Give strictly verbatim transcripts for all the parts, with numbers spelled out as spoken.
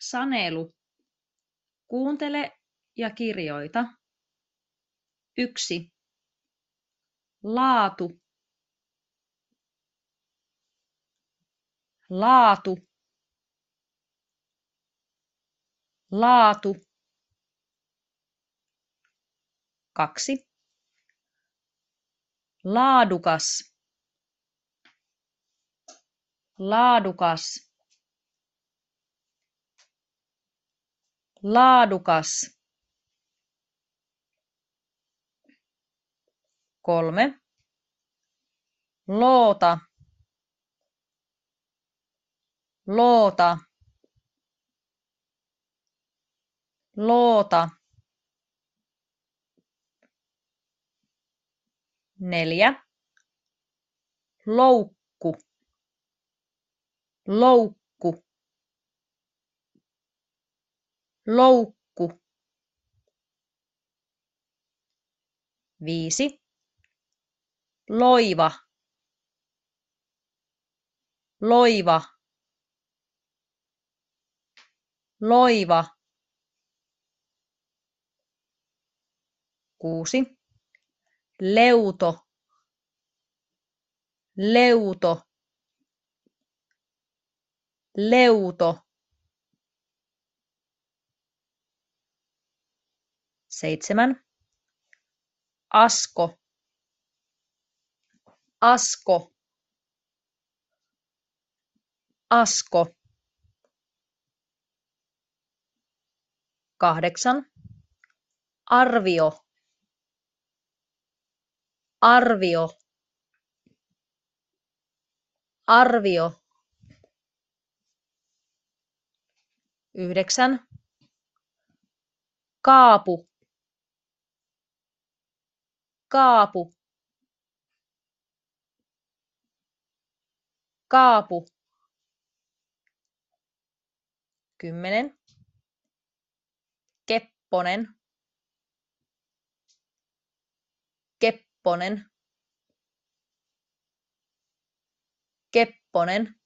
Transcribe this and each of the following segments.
Sanelu. Kuuntele ja kirjoita. Yksi. Laatu. Laatu. Laatu. Kaksi. Laadukas. Laadukas. Laadukas. Kolme. Loota. Loota. Loota. Neljä. Loukku. Loukku. Loukku. Viisi. Loiva. Loiva. Loiva. Kuusi. Leuto. Leuto. Leuto. Seitsemän. Asko. Asko. Asko. Kahdeksan. Arvio. Arvio. Arvio. Yhdeksän. Kaapu. Kaapu. Kaapu. Kymmenen. Kepponen. Kepponen. Kepponen.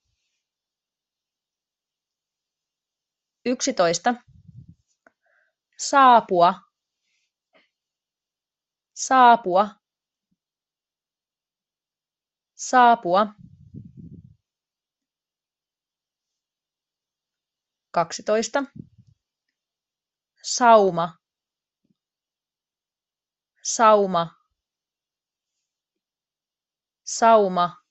Yksitoista. Saapua. Saapua. Saapua. Kaksitoista. Sauma. Sauma. Sauma.